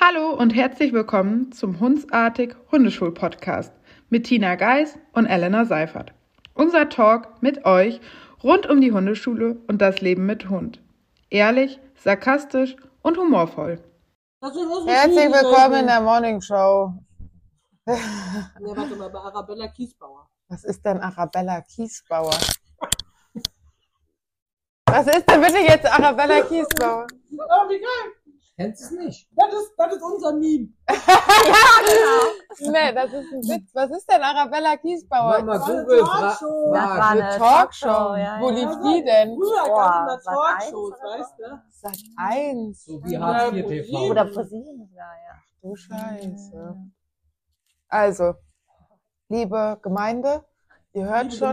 Hallo und herzlich willkommen zum Hundsartig Hundeschul-Podcast mit Tina Geis und Elena Seifert. Unser Talk mit euch rund um die Hundeschule und das Leben mit Hund. Ehrlich, sarkastisch und humorvoll. Herzlich willkommen in der Morning Show. Ja, warte mal, bei Arabella Kiesbauer. Was ist denn Arabella Kiesbauer? Was ist denn bitte jetzt Arabella Kiesbauer? Oh, wie geil! Kennst du es nicht? Das ist unser Meme. Nee, das ist ein Witz. Was ist denn Arabella Kiesbauer? Mama, Das war eine Google, Talkshow. Das war Eine Talkshow. Ja, Wo ja. lief die denn? Früher Boah, gab es immer Sat. 1 Talkshows, oder weißt du? Sat 1. so wie Hartz IV TV. Oder ProSieben, ja. Du Scheiße. Also, liebe Gemeinde, ihr hört schon,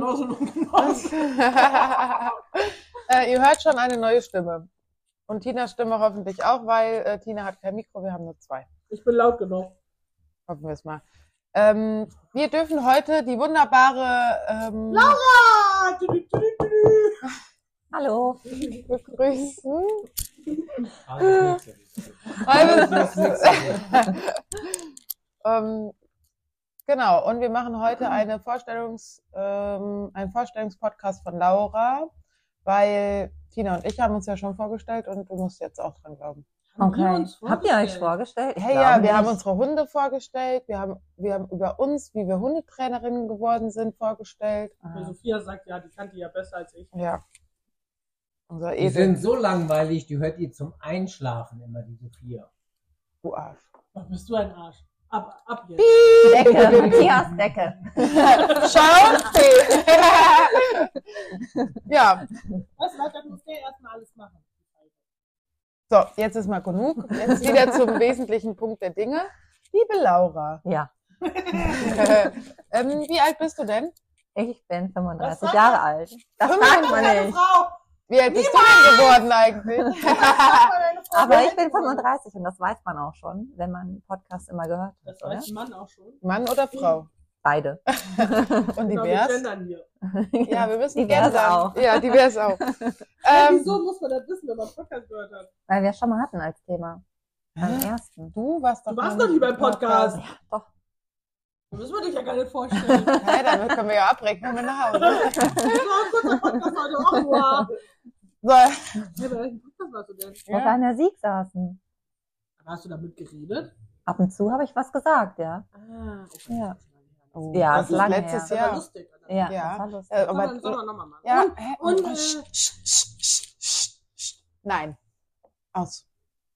ihr hört schon eine neue Stimme. Und Tinas Stimme hoffentlich auch, weil Tina hat kein Mikro, wir haben nur zwei. Ich bin laut genug. Hoffen wir es mal. Wir dürfen heute die wunderbare Laura! Hallo. begrüßen. Genau, und wir machen heute einen Vorstellungspodcast von Laura, weil Tina und ich haben uns ja schon vorgestellt und du musst jetzt auch dran glauben. Okay. Habt ihr euch vorgestellt? Ich Hey, ja, glaube wir haben nicht. unsere Hunde vorgestellt, wir haben über uns, wie wir Hundetrainerinnen geworden sind, vorgestellt. Sophia sagt, ja, die kannte ja besser als ich. Ja. Unser Die Esel, sind so langweilig, die hört ihr zum Einschlafen immer, diese vier. du Arsch. Ach, bist du ein Arsch. Ab jetzt. Decke, Matthias Decke. Schau! Ja, Weißt du, das muss der erstmal alles machen. so, jetzt ist mal genug. Jetzt wieder zum wesentlichen Punkt der Dinge. Liebe Laura, Ja, wie alt bist du denn? ich bin 35 Was? Jahre alt. Das sagt man Deine nicht. Frau! Wie alt bist du denn geworden eigentlich? Sag mal deine Frau! Aber ich bin 35 und das weiß man auch schon, wenn man einen Podcast immer gehört hat, Das oder? weiß ein Mann auch schon. Mann oder Frau? Beide. Und Genau, wir divers? gendern hier. Ja, wir müssen Divers gendern. auch. Ja, divers auch. Wieso muss man das wissen, wenn man Podcast gehört hat? Weil wir es schon mal hatten als Thema. Beim ersten. Du warst doch Du warst noch doch nie beim Podcast. Ja, doch. Das müssen wir dich ja gar nicht vorstellen. Hä, damit können wir ja abbrechen, wenn wir nach Hause. Das war ein kurzer Podcast heute auch nur. So, Hey, bei welchem Podcast warst du denn? Wo wir an der Sieg saßen. Hast du damit geredet? Ab und zu habe ich was gesagt, ja. Ah, okay. Ja. oh, Ja, das ist ist lange letztes her. Das war Jahr. lustig. Oder? Ja, Ja. das war lustig. Aber Sollen wir nochmal machen. ja, Und, nein. Aus.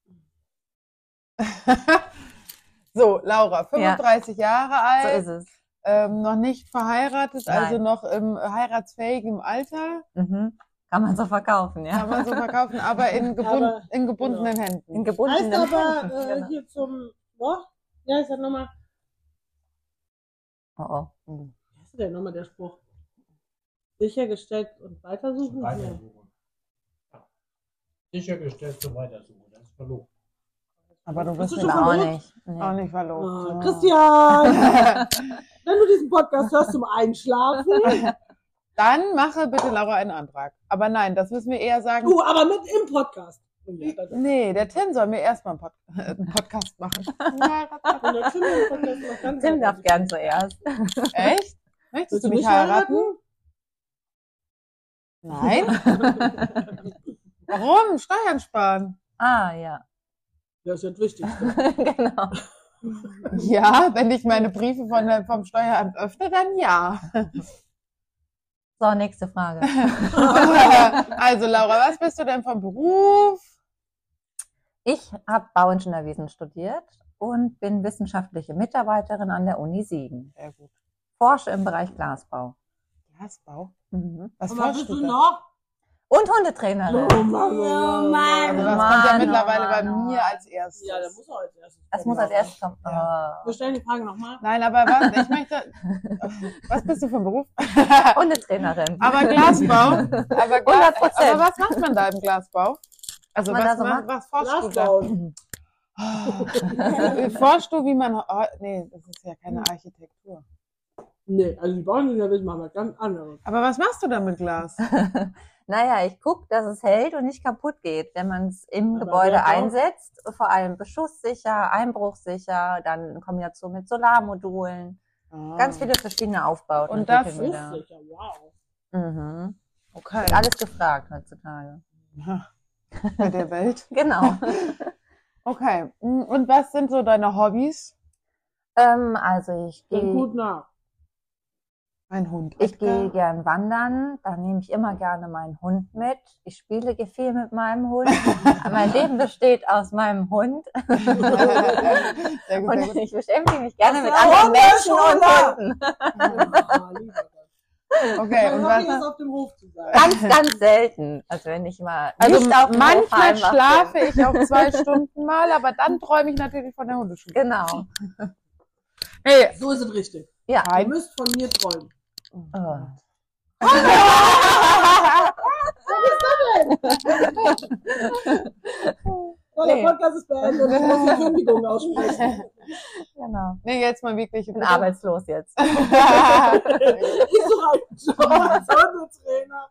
So, Laura, 35 Jahre So alt, ist es. noch nicht verheiratet, Nein. also noch im heiratsfähigen Alter, Mhm. Kann man so verkaufen, ja. kann man so verkaufen, aber in gebundenen Händen. In heißt gebundenen aber Händen. Genau. hier zum, ja, ich sag nochmal, Oh, oh. Hm. wie heißt denn nochmal der Spruch? Sichergestellt und weitersuchen? Weitersuchen. Ja. Sichergestellt zum Weitersuchen, das ist verlobt. Aber du Bist bist du nicht, schon Auch verlobt? nicht. Nee. auch nicht verlobt. Oh, Ja. Christian! Wenn du diesen Podcast hörst zum Einschlafen, Dann mache bitte Laura einen Antrag. Aber nein, das müssen wir eher sagen. du aber mit im Podcast. Nee, der Tim soll mir erstmal einen Podcast machen. Tim darf gern zuerst. Echt? Möchtest Willst du du mich mich heiraten? Nein? Warum? Steuern sparen. Ah, ja. Das ist jetzt wichtig. Genau. Ja, wenn ich meine Briefe vom Steueramt öffne, dann ja. So, nächste Frage. Also Laura, was bist du denn vom Beruf? Ich habe Bauingenieurwesen studiert und bin wissenschaftliche Mitarbeiterin an der Uni Siegen. Sehr gut. Forsche im Bereich Glasbau. Glasbau? Mhm. Was Und was forschst bist du da? noch? Und Hundetrainerin. Oh Mann. Also das kommt ja Mann, mittlerweile oh bei Mann, mir als erstes. Ja, der muss auch als erstes. Das muss als erstes kommen. Ja. Wir stellen die Frage nochmal. Nein, aber was, ich möchte, was bist du vom Beruf? Hundetrainerin. Aber Glasbau? Aber, 100%. aber was macht man da im Glasbau? Also man was, da so macht? was forschst du da? Glasbau. Forschst du, wie man, nee, das ist ja keine Architektur. Nee, also die Bauingenieurwesen machen was ganz anderes. Aber was machst du da mit Glas? Naja, ich gucke, dass es hält und nicht kaputt geht, wenn man es im Aber Gebäude wer auch- einsetzt. Vor allem beschusssicher, einbruchsicher, dann in Kombination mit Solarmodulen. Ganz viele verschiedene Aufbauten. Und das entwickeln wir da. Sicher, wow. Mhm. Okay. Wird alles gefragt heutzutage. Bei der Welt. Genau. Okay. Und was sind so deine Hobbys? Also ich Dann gehe gut nach. Ein Hund. Ich gehe gern wandern, da nehme ich immer gerne meinen Hund mit. Ich spiele viel mit meinem Hund. Mein Leben besteht aus meinem Hund. Sehr gut, sehr Und gut. ich beschäftige mich gerne mit Das anderen war Menschen schon und da. Hunden. Ah, lieber Gott. Okay, und Mein Hobby was? ist auf dem Hof zu sein. Ganz, ganz selten. Also wenn ich mal Also nicht auf dem Hof manchmal heimmache. schlafe ich auch 2 Stunden mal, aber dann träume ich natürlich von der Hundeschule. Genau. Hey, So ist es richtig. Ja. Ihr müsst von mir träumen. Oh. So, der Podcast ist beendet. Ich muss die Kündigung aussprechen. Genau. nee, jetzt mal wirklich. Ich bin arbeitslos jetzt. Ich suche einen Job als Hundetrainer.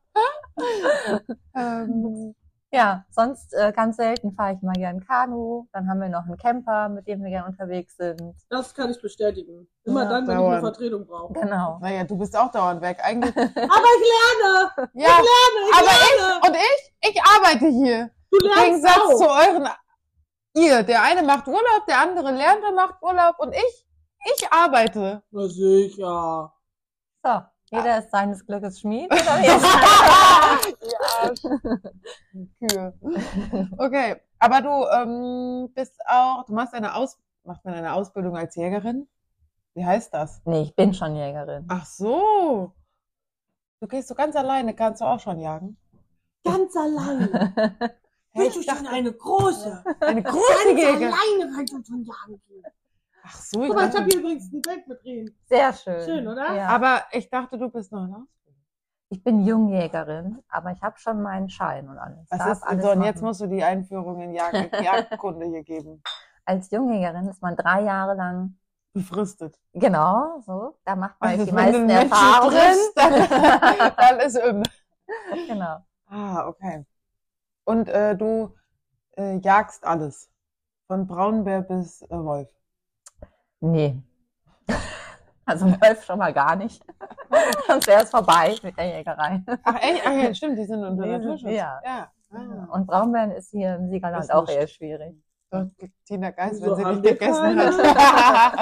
Ja, sonst ganz selten fahre ich mal gern Kanu. Dann haben wir noch einen Camper, mit dem wir gern unterwegs sind. Das kann ich bestätigen. Immer Ja, dann, wenn ich dauernd. eine Vertretung brauche. Genau. Naja, du bist auch dauernd weg. Eigentlich. Aber ich lerne! Ja, Ich aber lerne! ich arbeite hier. Du Im lernst Gegensatz auch! zu euren. Ihr, der eine macht Urlaub, der andere lernt und macht Urlaub und ich arbeite. Na sicher. So, jeder ist seines Glückes Schmied. Oder wie? Ja, Kühe. Okay, aber du bist auch, macht man eine Ausbildung als Jägerin? Wie heißt das? Nee, ich bin schon Jägerin. Ach so. Du gehst so ganz alleine, kannst du auch schon jagen? Ganz alleine. Hey, Bist du schon eine große? eine Ganz große Jägerin. alleine kannst du schon jagen gehen. Ach so, ich Guck mal, ich dachte, habe hier übrigens ein Bild mit drin. Sehr schön. Schön, oder? Ja. aber ich dachte, du bist noch in Ausbildung. Ich bin Jungjägerin, aber ich habe schon meinen Schein und alles. Was Darf ist denn alles so? Und machen. jetzt musst du die Einführung in Jagdkunde hier geben. Als Jungjägerin ist man 3 Jahre lang, Befristet. genau, so. Da macht man Also die wenn du meisten einen Menschen Erfahrungen. triffst, dann ist Genau. Ah, okay. Und du jagst alles. Von Braunbär bis Wolf. Nee. Also Wolf schon mal gar nicht. Sonst wäre es vorbei mit der Jägerei. Ach echt? Ach ja, stimmt, die sind unter Die sind- Naturschutz. ja. Ja. Ah. Und Braunbären ist hier im Siegerland Ist auch nicht- eher schwierig. Doch, Tina Geist, So wenn sie haben nicht wir gegessen keine. hat.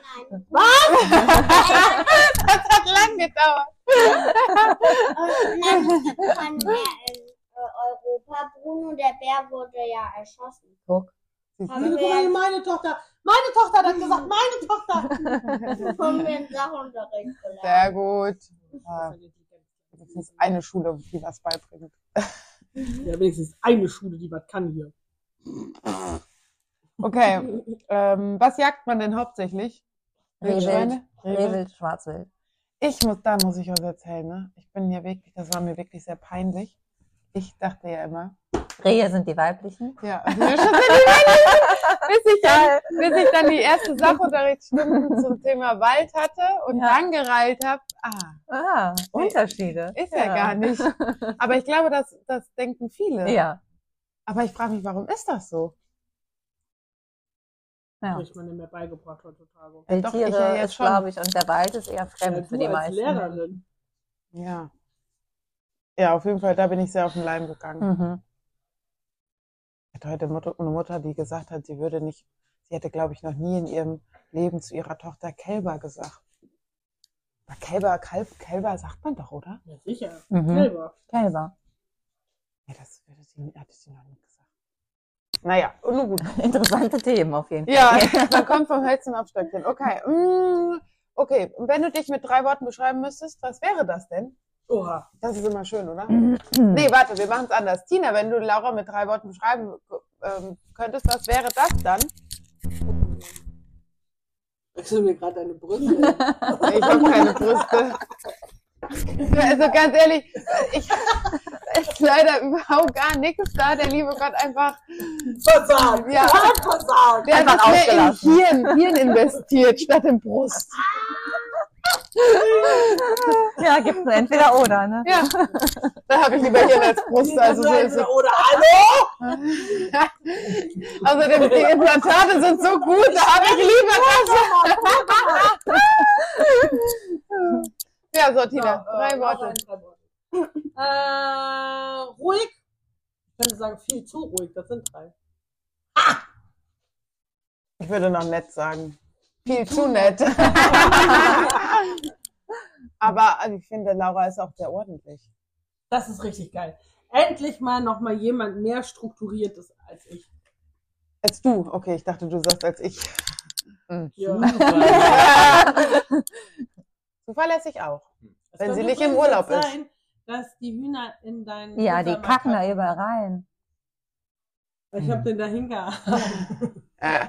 Das hat lang gedauert. Von der in Europa. Bruno, der Bär, wurde ja erschossen. Guck. Guck mal, meine Tochter. Meine Tochter hat gesagt, meine Tochter. Von mir im Sachunterricht gelernt. Sehr gut. Ja, wenigstens eine Schule, die was beibringt. Ja, wenigstens eine Schule, die was kann hier. Okay, was jagt man denn hauptsächlich? Wildschweine? Rehwild, Schwarzwild. Da muss ich was erzählen, ne? Ich bin hier wirklich, das war mir wirklich sehr peinlich. Ich dachte ja immer, Rehe sind die weiblichen. ja, also wir schon bis ich dann die erste Sachunterrichtsstunden zum Thema Wald hatte und Ja. dann gereilt habe, Ah, Unterschiede. ist ja gar nicht. Aber ich glaube, das denken viele. Ja. Aber ich frage mich, warum ist das so? Ja. Kriegt man nicht mehr beigebracht heutzutage. Doch, ich Wildtiere ja jetzt ist, schon. glaube ich, und der Wald ist eher fremd Ja, für du die als meisten. Lehrerin. Ja. Ja, auf jeden Fall, da bin ich sehr auf den Leim gegangen. Mhm. Ich hatte heute eine Mutter, die gesagt hat, sie hätte, glaube ich, noch nie in ihrem Leben zu ihrer Tochter Kälber gesagt. Aber Kälber sagt man doch, oder? Ja, sicher. Mhm. Selber. Kälber. Ja, das hatte sie noch nie gesagt. Naja, nun gut. Interessante Themen auf jeden Fall. Ja, man kommt vom Hölzchen auf Stöckchen. Okay. Okay, und wenn du dich mit 3 Worten beschreiben müsstest, was wäre das denn? Oha. Das ist immer schön, oder? Nee, warte, wir machen es anders. Tina, wenn du Laura mit 3 Worten beschreiben könntest, was wäre das dann? Wechsel mir gerade deine Brüste. Ich habe keine Brüste. Also ganz ehrlich, ist leider überhaupt gar nichts da. Der liebe Gott einfach, Versagt. Ja. Hat versagt. der hat Einfach das mehr in ausgelassen. Hirn investiert statt in Brust. Ja, gibt's nur entweder oder, ne? Ja, da habe ich lieber Hirn als Brust. Also, so ist es. Oder hallo? Also die Implantate sind so gut, da habe ich lieber das. Ja, so Tina, 3 Worte. Ruhig. Ich könnte sagen, viel zu ruhig. Das sind 3. Ich würde noch nett sagen. Viel zu nett. Aber ich finde, Laura ist auch sehr ordentlich. Das ist richtig geil. Endlich mal jemand mehr Strukturiertes als ich. Als du? Okay, ich dachte, du sagst als ich. Ja. Zuverlässig auch. Es Wenn kann sie nicht im übrigens Urlaub ist. sein, dass die Hühner in deinen Ja, die Muttermund kacken da kacken. überall rein. Ich hab den da hingehalten.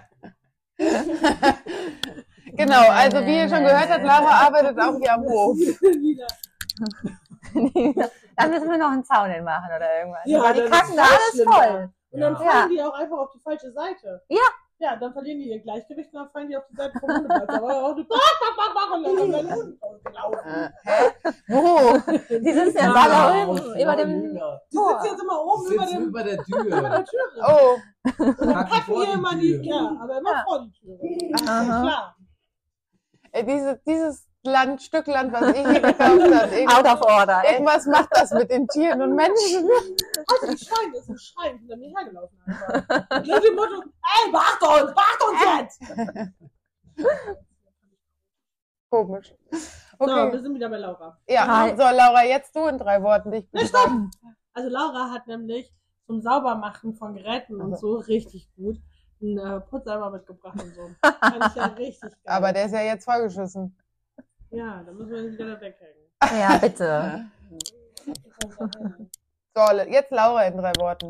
Genau, also wie ihr schon gehört habt, Laura arbeitet auch hier am Hof. Dann müssen wir noch einen Zaun hinmachen oder irgendwas. Ja, Weil die das kacken ist da voll alles schlimm, voll. Und dann Ja. fallen die auch einfach auf die falsche Seite. Ja. Ja, dann verlieren die ihr Gleichgewicht und dann fallen die auf die Seite vom Hundeplatz. Aber auch und dann kommt dein Hund ausgelaufen. Wo? Die sitzen jetzt Ja, alle oben über dem Hühner. Die sitzen jetzt immer oben über Sitzen dem über der über Tür. der Tür. Oh, Und dann Kacken kacken vor hier die immer Tür. die, ja, aber immer Ja. vor die Tür. Aha. Klar. dieses Stück Land, was ich hier gekauft habe. Out of order. Ey. Irgendwas macht das mit den Tieren und Menschen. Also die Schweine ist ein Schrein hinter mir hergelaufen. Einfach. Und nach dem Motto, ey, macht uns jetzt! Komisch. So, wir Okay. sind wieder bei Laura. Ja, Hi. so Laura, jetzt du in 3 Worten dich beschreiben. Also Laura hat nämlich zum Saubermachen von Geräten und so richtig gut einen Putzeimer mitgebracht und so. Fand ich ja richtig geil. Aber der ist ja jetzt vollgeschissen. ja, da müssen wir ihn wieder da weghängen. Ja, bitte. So, jetzt Laura in 3 Worten.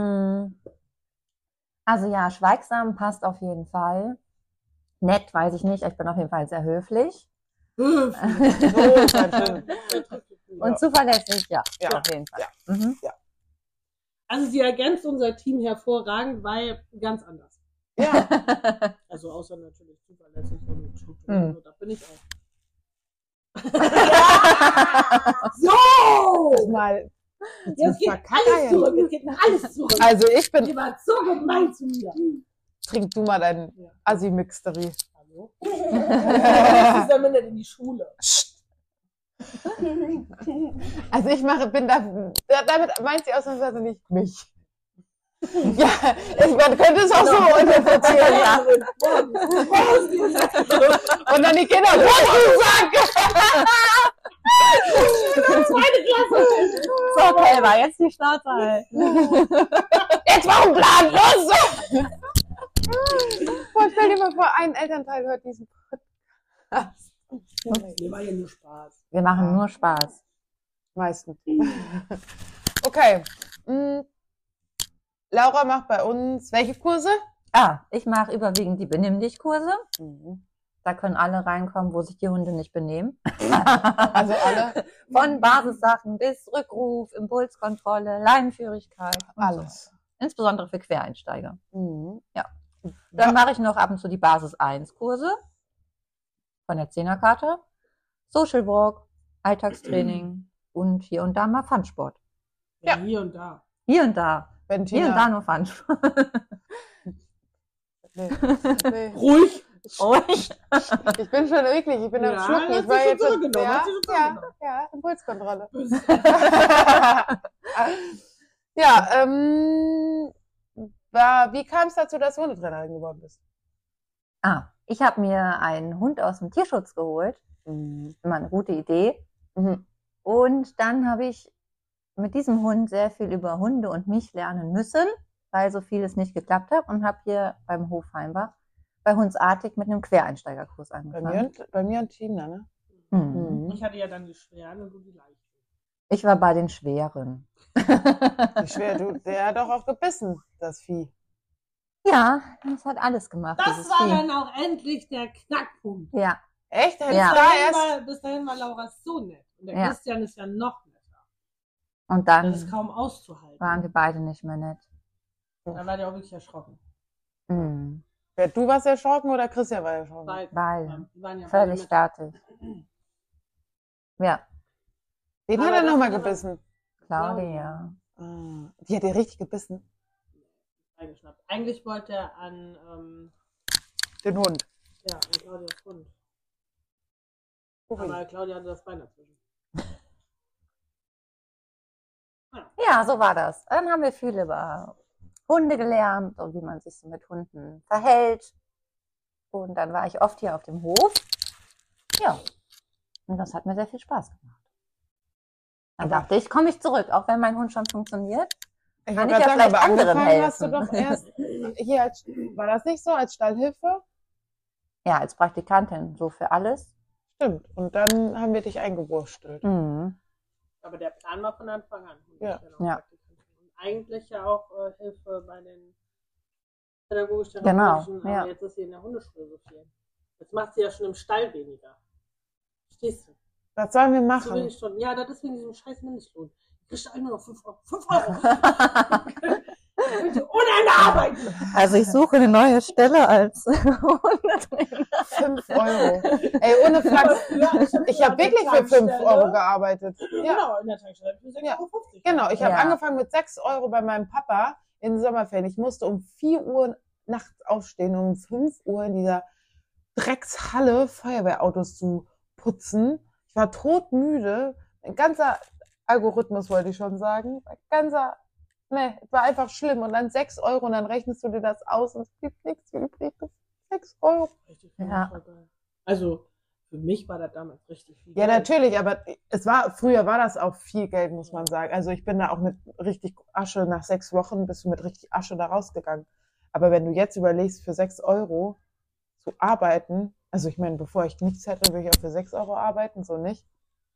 Also ja, schweigsam passt auf jeden Fall. Nett, weiß ich nicht. Ich bin auf jeden Fall sehr höflich. So ist halt schön. Und zuverlässig, ja, Ja. auf jeden Fall. Ja. Mhm. Also sie ergänzt unser Team hervorragend, weil ganz anders. Ja, Also außer natürlich zuverlässig und strukturiert. Da bin ich auch. So! mal. Jetzt geht alles zurück. Jetzt geht alles zurück. Also ich bin. Ihr wart so gemein zu mir. Trink du mal dein Ja. Assi-Mixtery. Hallo? Das ist damit nicht in die Schule. Also ich bin da, damit meint sie ausnahmsweise nicht mich. Ja, man könnte es auch so interpretieren, ja. Und dann die Kinder, Zweite Klasse. So, Kälber, jetzt die Schnauze halten. jetzt mach einen Plan, los! Boah, stell dir mal vor, ein Elternteil hört diesen Podcast. Mir war ja nur Spaß. Wir machen nur Spaß. Meistens. Okay. Laura macht bei uns welche Kurse? Ich mache überwiegend die Benimm-dich-Kurse. Da können alle reinkommen, wo sich die Hunde nicht benehmen. Also alle? Von Basissachen bis Rückruf, Impulskontrolle, Leinenführigkeit. und Alles. So. Insbesondere für Quereinsteiger. Mhm. Dann mache ich noch ab und zu die Basis-1-Kurse von der 10er-Karte. Social Walk, Alltagstraining und hier und da mal Funsport. Ja, hier und da. Hier und da. Wenn Hier und da nur Funsport. Nee. Ruhig. Ruhig. Ich bin schon wirklich, ich bin am Ja, Schlucken. hat Ich war sie schon jetzt zurückgenommen, ja, hat sie schon ja, zurückgenommen. ja, Impulskontrolle. Ja, wie kam es dazu, dass du Hundetrainerin geworden bist? Ich habe mir einen Hund aus dem Tierschutz geholt. Immer eine gute Idee. Mhm. Und dann habe ich mit diesem Hund sehr viel über Hunde und mich lernen müssen, weil so vieles nicht geklappt hat und habe hier beim Hof Heimbach bei Hundsartig mit einem Quereinsteigerkurs angefangen. Bei mir und Tina, ne? Mhm. Ich hatte ja dann die schweren und du die leichten. Ich war bei den Schweren. Wie schwer, der hat doch auch gebissen, das Vieh. Ja, das hat alles gemacht. Das dieses war Vieh. dann auch endlich der Knackpunkt. Ja, Echt? Hättest Ja. du da erst? Bis dahin war Laura so nett. Und der Ja. Christian ist ja noch netter. und Das dann ist kaum auszuhalten. waren wir beide nicht mehr nett. Da war der auch wirklich erschrocken. Mhm. Du warst erschrocken oder Christian war erschrocken? Beide. Beide. Die waren ja Völlig beide fertig. Ja, Den Aber hat er das nochmal ist aber- gebissen. Claudia. Ah, die hat dir richtig gebissen. Eingeschnappt. Eigentlich wollte er an, Den Hund. an Claudias Hund. Aber Claudia hatte das Bein dazwischen. Ja, so war das. Dann haben wir viel über Hunde gelernt und wie man sich so mit Hunden verhält. Und dann war ich oft hier auf dem Hof. Ja, und das hat mir sehr viel Spaß gemacht. Dann Aber- dachte ich, komme ich zurück, auch wenn mein Hund schon funktioniert. Ich Kann wollte ich gerade ja sagen, aber vielleicht anderen angefangen hast du helfen. doch erst hier als, war das nicht so, als Stallhilfe? Ja, als Praktikantin, so für alles. Stimmt. Und dann haben wir dich eingewurstelt. Mhm. Aber der Plan war von Anfang an. Ja. Ja. Und eigentlich ja auch Hilfe bei den pädagogischen Genau, aber ja. jetzt ist sie in der Hundeschule so viel. Jetzt macht sie ja schon im Stall weniger. Verstehst du? Was sollen wir So machen? wenig Stunden. Ja, das ist wegen diesem scheiß Mindestlohn. Du kriegst nur noch 5 Euro. 5 Euro. Bitte ohne Ende arbeiten. Also ich suche eine neue Stelle als Hundetrainer. 5 Euro. Ey, ohne Flachs. Ich habe wirklich für 5 Euro gearbeitet. Ja, Genau, in der Tankstelle für 6,50 Ja. Euro. genau. Ich habe Ja. angefangen mit 6 Euro bei meinem Papa in den Sommerferien. Ich musste um 4 Uhr nachts aufstehen, um 5 Uhr in dieser Dreckshalle Feuerwehrautos zu putzen. Ich war todmüde. Ein ganzer Algorithmus, wollte ich schon sagen. Es war einfach schlimm. Und dann 6 Euro und dann rechnest du dir das aus und es gibt nichts übrig. 6 Euro. Richtig Ja. voll geil. Also, für mich war das damals richtig viel. Ja, Geld. natürlich, aber früher war das auch viel Geld, muss man sagen. Also ich bin da auch mit richtig Asche, nach 6 Wochen bist du mit richtig Asche da rausgegangen. Aber wenn du jetzt überlegst, für 6 Euro zu arbeiten, also ich meine, bevor ich nichts hätte, würde ich auch für 6 Euro arbeiten, so nicht.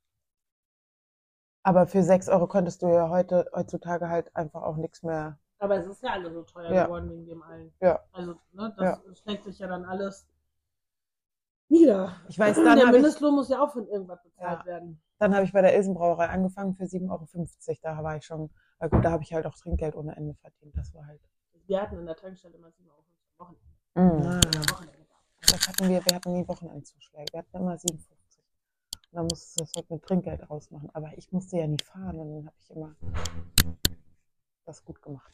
Aber für 6 Euro konntest du ja heutzutage halt einfach auch nichts mehr. Aber es ist ja alles so teuer Ja. geworden wegen dem allen. Ja. Also, ne, das schlägt sich ja dann alles nieder. Ich weiß, Der dann habe ich, Mindestlohn muss ja auch von irgendwas bezahlt Ja. werden. dann hab ich bei der Ilsenbrauerei angefangen für 7,50 Euro. Da war ich schon, weil gut, da habe ich halt auch Trinkgeld ohne Ende verdient. Das war halt. Wir hatten in der Tankstelle immer 7 Euro am Wochenende. Mhm. Wochenende. Das hatten wir hatten nie Wochenendzuschläge. Wir hatten immer 57. Und dann musstest du das halt mit Trinkgeld ausmachen. Aber ich musste ja nie fahren und dann habe ich immer das gut gemacht.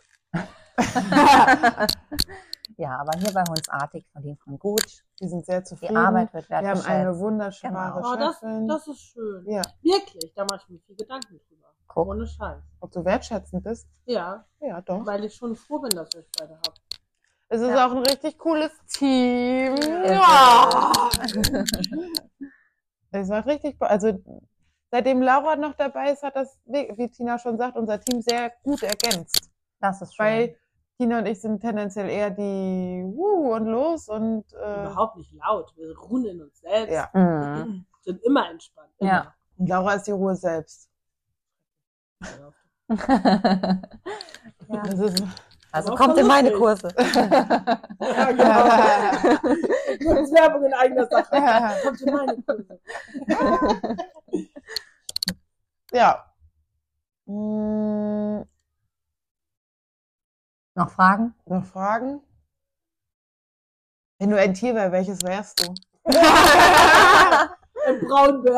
Ja, aber hier bei Hundsartig verdient man gut. Die sind sehr Die zufrieden. Arbeit wird wir haben wertgeschätzt. eine wunderbare Oh, Chefin. das ist schön. Ja, Wirklich, da mache ich mir viel Gedanken drüber. Guck. Ohne Scheiß. ob du wertschätzend bist? Ja, Ja, doch. weil ich schon froh bin, dass ich euch beide habe. Es ist Ja. auch ein richtig cooles Team. Ja. Es war richtig, also seitdem Laura noch dabei ist, hat das, wie Tina schon sagt, unser Team sehr gut ergänzt. Das ist schön. Weil Tina und ich sind tendenziell eher die und los und Überhaupt nicht laut. Wir ruhen in uns selbst. ja. Mhm. Sind immer entspannt. Immer. Ja. Und Laura ist die Ruhe selbst. Ja. Ja. Das ist, Also Aber kommt in meine lustig. Kurse. Ja, genau. Kurz Werbung in eigener Sache. Kommt in meine Kurse. ja. Noch Fragen? Noch Fragen? Wenn du ein Tier wärst, welches wärst du? Ein Braunbär.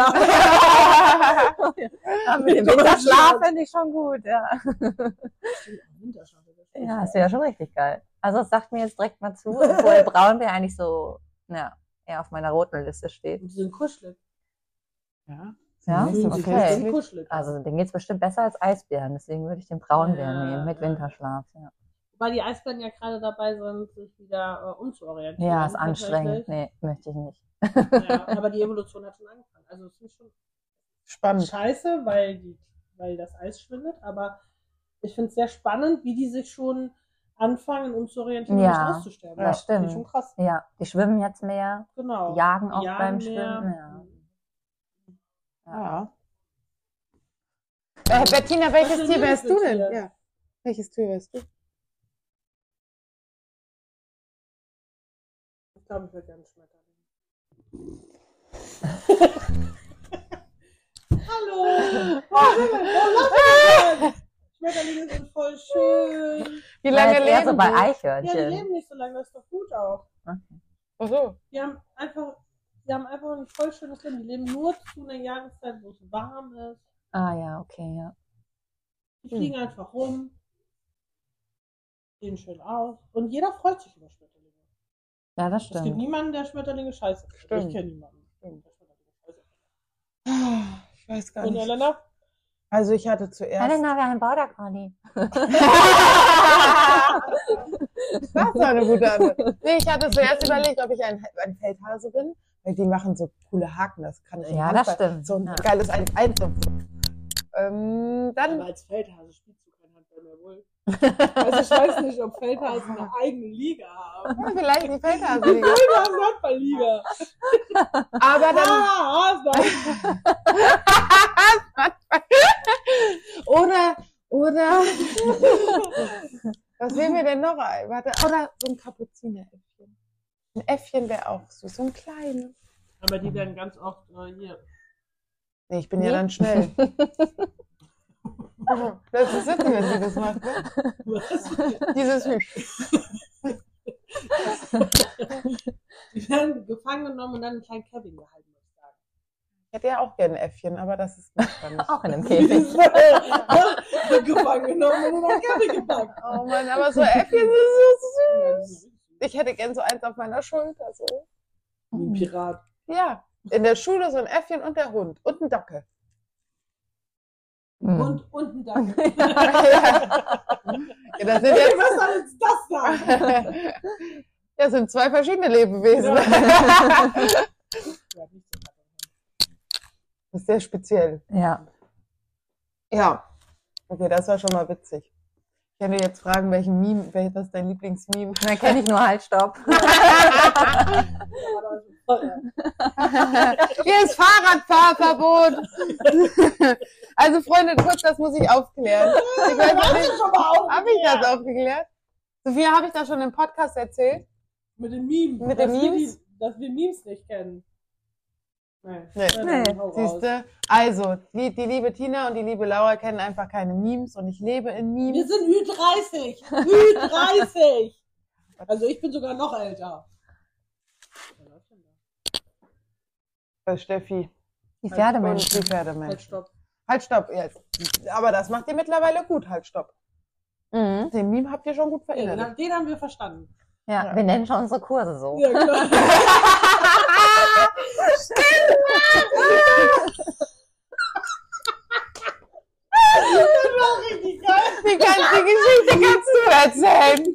Mit dem Winterschlaf finde ich schon gut, ja. Winterschlaf. Ja, das wäre schon richtig geil. Also das sagt mir jetzt direkt mal zu, obwohl Braunbär eigentlich so, ja, eher auf meiner roten Liste steht. Und die sind kuschelig. Ja. Ja, Nicht so Die okay. sind kuschelig. Also den geht's bestimmt besser als Eisbären, deswegen würde ich den Braunbär Ja, nehmen mit ja. Winterschlaf. Ja, Wobei die Eisbären ja gerade dabei sind, sich wieder umzuorientieren. ja ist anstrengend. tatsächlich. Nee, möchte ich nicht. Ja, aber die Evolution hat schon angefangen. Also es ist schon Spannend. scheiße, weil das Eis schwindet, aber ich finde es sehr spannend, wie die sich schon anfangen umzuorientieren Ja, und nicht auszusterben. das Finde ich stimmt. schon krass. Ja, die schwimmen jetzt mehr, Genau. die jagen auch Die beim mehr. Schwimmen. Ja. Ja. Bettina, Was welches ist Tier denn wärst du das denn? Tier? Ja. Welches Tier wärst du? Ich glaube, ich würde gerne Schmetterling. Hallo! Schmetterlinge sind voll schön. Wie War lange jetzt eher leben so bei die? Ja, die Eichhörnchen. leben nicht so lange, das ist doch gut auch. Ach so. Die haben einfach Die haben einfach ein voll schönes Leben. Die leben nur zu einer Jahreszeit, wo es warm ist. Ah ja, okay, ja. Die fliegen einfach rum. Sehen schön aus. Und jeder freut sich über Schmetterlinge. Ja, das Es gibt stimmt. niemanden, der Schmetterlinge scheiße findet. Stimmt. Ich kenne niemanden. Der Schmetterlinge scheiße Ich weiß gar findet. Und nicht. Elena? Also ich hatte zuerst... Elena wäre ein Border-Collie. Das war eine gute Antwort. Nee, ich hatte zuerst überlegt, ob ich ein Feldhase bin, weil die machen so coole Haken, das kann ich im Ja, das Handball. stimmt. So ein Ja. geiles ein. Aber Dann, als Feldhase spielst du kein Handball mehr wohl. Also ich weiß nicht, ob Feldhasen eine eigene Liga haben. ja, vielleicht die Feldhase-Liga. Feldhasen Handballliga. Aber dann, oder, was sehen wir denn noch ein? Warte, oder so ein Kapuzineräffchen. Ein Äffchen wäre auch süß, so ein kleines. Aber die werden ganz oft hier. Nee, ich bin ja dann schnell. Das ist witzig, wenn sie das macht, ne? Dieses Die werden gefangen genommen und dann in einen kleinen Cabin gehalten, muss ich sagen. Ich hätte ja auch gerne ein Äffchen, aber das ist nicht bei mir. Auch in einem Käfig. Gefangen genommen und in einen Cabin gepackt. Oh Mann, aber so Äffchen sind so süß. Ich hätte gern so eins auf meiner Schulter, so. Wie ein Pirat. Ja, in der Schule so ein Äffchen und der Hund und ein Dackel. Und ein Dackel. Ja, das sind jetzt, Was soll uns das sagen? ja, das sind zwei verschiedene Lebewesen. Ja. Das ist sehr speziell. Ja. Ja. Okay, das war schon mal witzig. Ich könnte jetzt fragen, was ist dein Lieblingsmeme? Dann kenne ich nur Halt, Stopp. Hier ist Fahrradfahrverbot. Also Freunde, kurz, das muss ich aufklären. Ich weiß nicht, habe ich das aufgeklärt? Sophia, habe ich das schon im Podcast erzählt? Mit den Memes. Mit den Memes? Dass wir Memes nicht kennen. Nee. Nee. Siehst du? Also, die liebe Tina und die liebe Laura kennen einfach keine Memes und ich lebe in Wir Memes. sind Ü30. Ü30. Also ich bin sogar noch älter. Steffi. Die Und Pferdemenschen. die Pferdemenschen. Halt, stopp. Halt, stopp. Jetzt. Aber das macht ihr mittlerweile gut. Halt, stopp. Mhm. Den Meme habt ihr schon gut Ja, verinnerlicht. den haben wir verstanden. Ja, wir nennen schon unsere Kurse so. Ja, klar. Das war richtig geil. Die ganze Geschichte kannst du erzählen.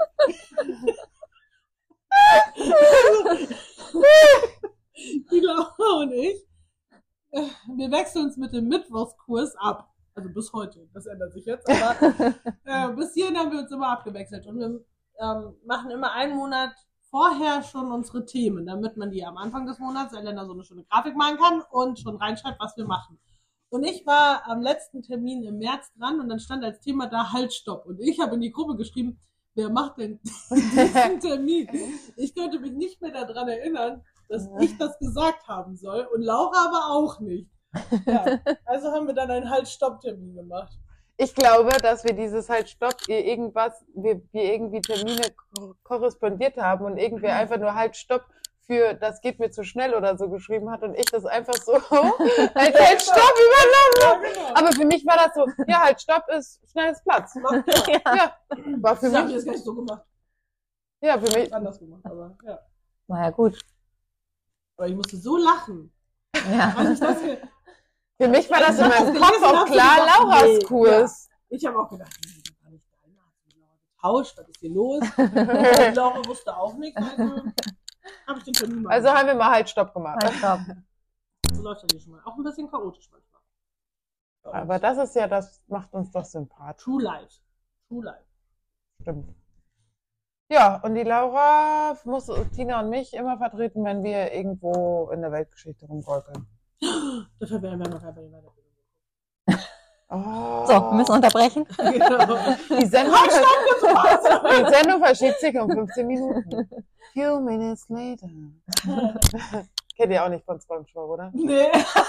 Die Laura und ich, wir wechseln uns mit dem Mittwochskurs ab. Also bis heute, das ändert sich jetzt. Aber bis hierhin haben wir uns immer abgewechselt. Und wir machen immer einen Monat vorher schon unsere Themen, damit man die am Anfang des Monats, Elena so eine schöne Grafik machen kann und schon reinschreibt, was wir machen. Und ich war am letzten Termin im März dran und dann stand als Thema da Halt, Stopp. Und ich habe in die Gruppe geschrieben, wer macht denn diesen Termin? Ich konnte mich nicht mehr daran erinnern, dass ich das gesagt haben soll und Laura aber auch nicht. Ja, also haben wir dann einen Halt-Stopp-Termin gemacht. Ich glaube, dass wir dieses halt Stopp, wir irgendwie Termine korrespondiert haben und irgendwer einfach nur halt Stopp für das geht mir zu schnell oder so geschrieben hat und ich das einfach so als halt Stopp übernommen habe. Genau. Aber für mich war das so, ja, halt Stopp ist schnelles Platz. Ja, war für Ich habe mich, das gar nicht so gemacht. ja, für mich, Anders gemacht, aber ja. War ja gut. Aber ich musste so lachen. Ja. Als ich das für mich war das in meinem Kopf gelesen auch habe, klar gedacht, Lauras nee, Kurs. Ich habe auch gedacht, nee, das war nicht deine, hast du Laura getauscht, was ist hier los? Und Laura wusste auch nichts, also habe ich den Termin mal Also gemacht. haben wir mal halt Stopp gemacht. Halt, Stopp. So läuft das hier schon mal. Auch ein bisschen chaotisch manchmal. Aber das ist ja, das macht uns doch sympathisch. True Life. True Life. Stimmt. Ja, und die Laura muss Tina und mich immer vertreten, wenn wir irgendwo in der Weltgeschichte rumgolkeln. Dafür werden wir noch einfach in Weiterbildung. Oh. So, wir müssen unterbrechen. Genau. Die Sendung verschiebt sich um 15 Minuten. Few minutes later. Kennt ihr auch nicht von SpongeBob, oder? Nee.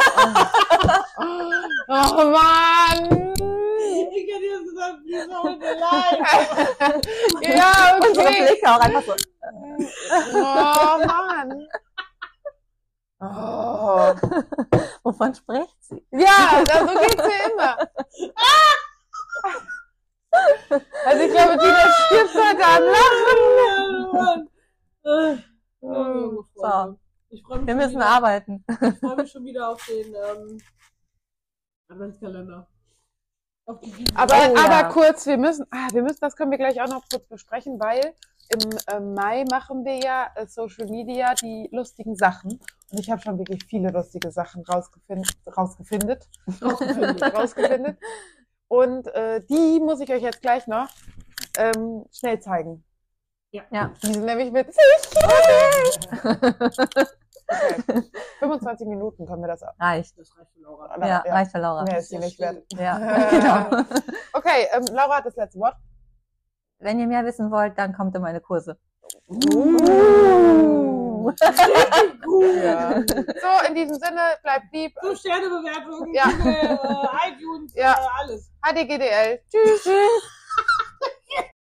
Oh Mann! Ich hätte jetzt gesagt, wie so heute live. Ja, Unsere okay. Blicke auch einfach so. Oh Mann! Oh. Wovon spricht sie? Ja, so geht's mir immer. Also ich glaube, Tina stirbt heute am Lachen. So. Ich freue mich Wir schon müssen wieder, arbeiten. Ich freue mich schon wieder auf den Adventskalender. Auf die Bibel. Aber, Oh, ja. aber kurz, wir müssen, das können wir gleich auch noch kurz besprechen, weil im Mai machen wir ja Social Media die lustigen Sachen. Und ich habe schon wirklich viele lustige Sachen rausgefindet. Und die muss ich euch jetzt gleich noch schnell zeigen. Ja. Die sind nämlich witzig. Okay. 25 Minuten können wir das auch. Reicht. Das reicht für Laura. Ja, reicht für Laura. Mehr ist sie nicht wert. Ja, genau. Okay, Laura hat das letzte Wort. Wenn ihr mehr wissen wollt, dann kommt in meine Kurse. Ja. So, in diesem Sinne, bleibt lieb. 5-Sterne-Bewertung, Ja. iTunes, Ja. alles. HDGDL. Tschüss.